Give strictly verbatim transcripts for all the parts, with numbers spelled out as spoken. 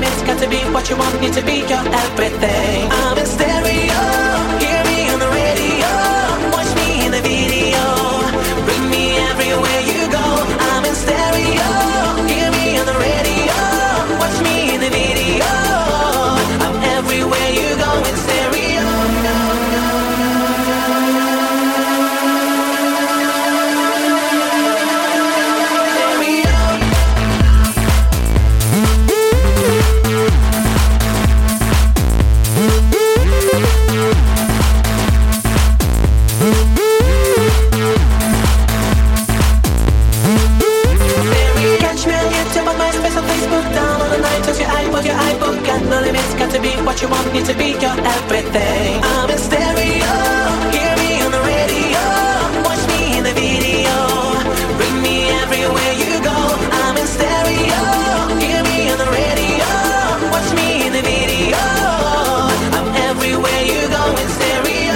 limits, got to be what you want me to be, your everything. I'm in stereo, hear me on the radio, watch me in the video, bring me everywhere you go. I'm in stereo, hear me on the radio, watch me in the video, I'm everywhere you go in stereo. What you want me to be, your everything. I'm in stereo, hear me on the radio, watch me in the video, bring me everywhere you go. I'm in stereo, hear me on the radio, watch me in the video, I'm everywhere you go in stereo.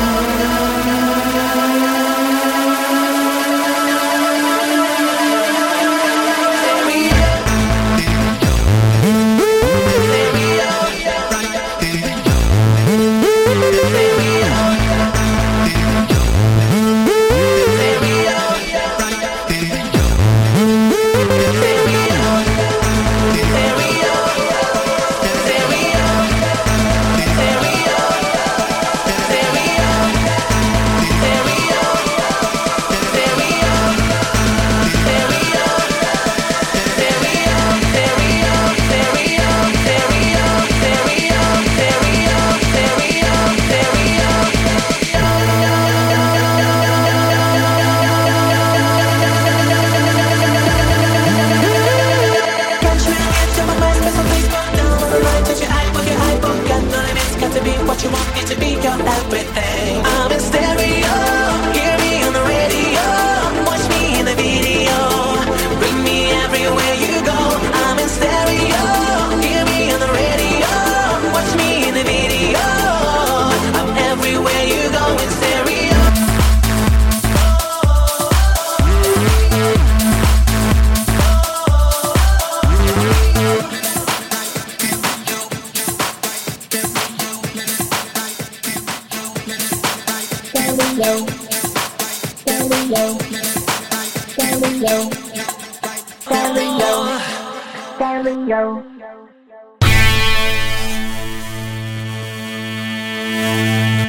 What you want me to be, your everything. I'm in stereo, hear me on the radio, watch me in the video, bring me everywhere you go. I'm in stereo, hear me on the radio, watch me in the video, I'm everywhere you go in stereo. Stereo, stereo, stereo, stereo, stereo.